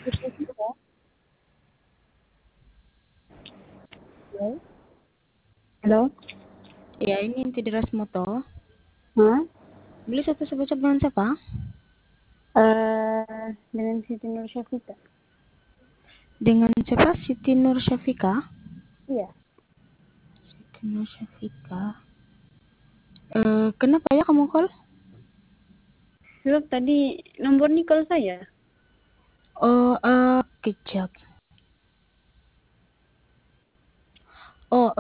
Halo? Halo? Ya, ini inti deras moto. Hah? Beli satu sebaca bulan siapa? Dengan Siti Nur Syafika. Dengan siapa? Siti Nur Syafika. Iya. Siti Nur Syafika. Kenapa ya kamu call? Sebab tadi nomor ini call saya. Oh, kejap. Oh,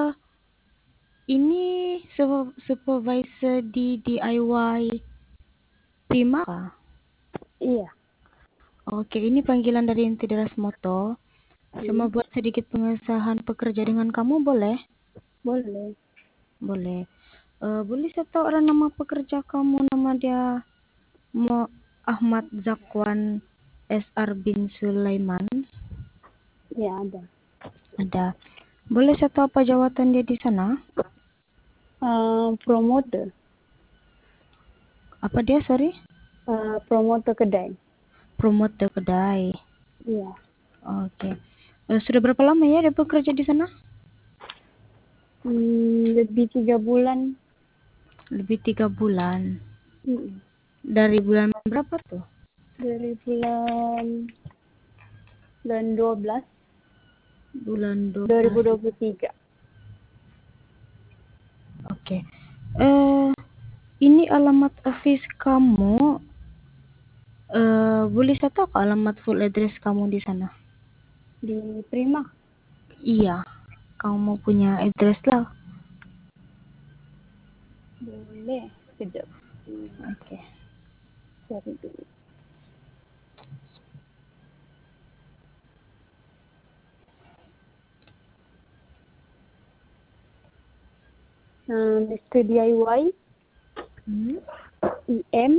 ini supervisor di DIY Prima kah? Iya. Oke, ini panggilan dari inti deras moto. Sama buat sedikit pengesahan pekerja dengan kamu, boleh? Boleh. Boleh. Boleh saya tahu orang nama pekerja kamu, nama dia Ahmad Zakwan SR bin Sulaiman? Iya, ada. Ada. Boleh saya tahu apa jawatan dia di sana? Promoter. Apa dia, sorry? Promoter kedai. Promoter kedai. Iya. Oke. Sudah berapa lama ya dia bekerja di sana? Lebih 3 bulan. Lebih 3 bulan. Mm. Dari bulan berapa tuh? Dari bulan 12 Bulan 12. 2023. Oke. Ini alamat office kamu. Boleh saya tahu alamat full address kamu di sana? Di Prima. Iya. Kamu punya address lah. Boleh. Sekejap. Oke. Cari dulu. Mr. DIY. IM.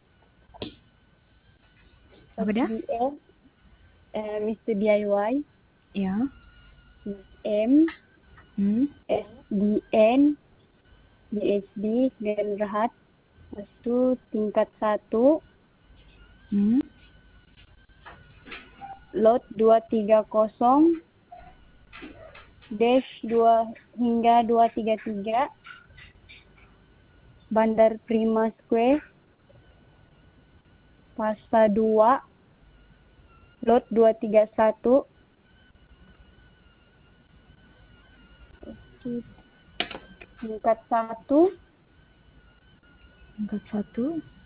Apa dia? SDM. Mr. DIY. Ya. M. SDN. DHD dan Rahat. Itu tingkat 1. Lot 230 dash 2 hingga 233 Bandar Prima Square Pasta 2 Lot 231 tingkat 1. Tingkat 1.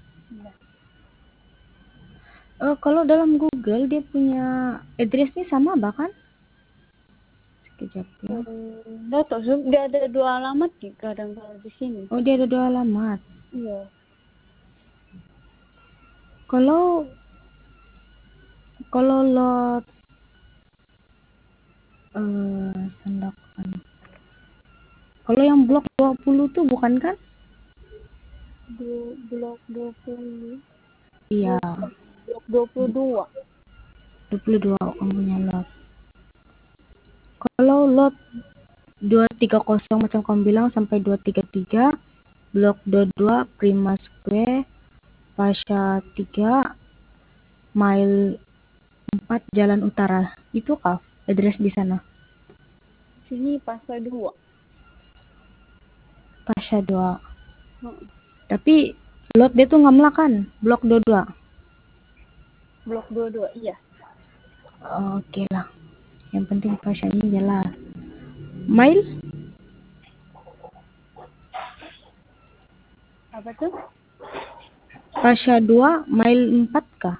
Kalau dalam Google dia punya addressnya sama bahkan? Sekejap ya. Enggak tahu, dia ada 2 alamat kadang kalau di sini. Oh, dia ada 2 alamat. Iya. Kalau lot Sandakan. Kalau yang blok 20 tuh bukan kan? Blok 20. Iya. Blok 22. 22 kamu punya lot. Kalau lot 230 macam kamu bilang sampai 233 blok 22 Prima Square Pasha 3 mile 4 Jalan Utara. Itu kah address di sana? Sini Pasta 2. Pasha 2. Tapi lot dia tuh ngamla kan? Blok 22. Blok 22, iya. Oke lah. Yang penting Pasha-nya jelas. Mile? Apa tuh? Pasha 2 mile 4 kah?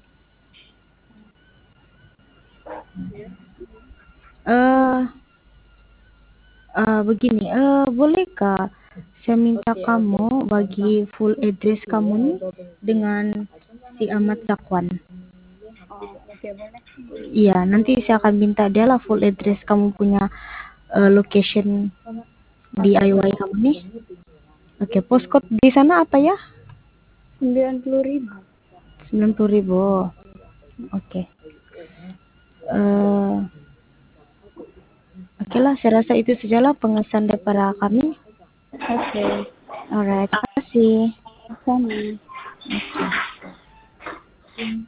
Begini, bolehkah saya minta kamu bagi full address kamu nih dengan si Ahmad Zakwan? Oke, boleh. Iya, nanti saya akan minta dia lah full address kamu punya location DIY kamu nih. Oke, postcode di sana apa ya? 90.000. 90.000. Oke. Oke lah, saya rasa itu sajalah pengesan daripada kami. Oke. Alright, terima kasih. Sama. Oke.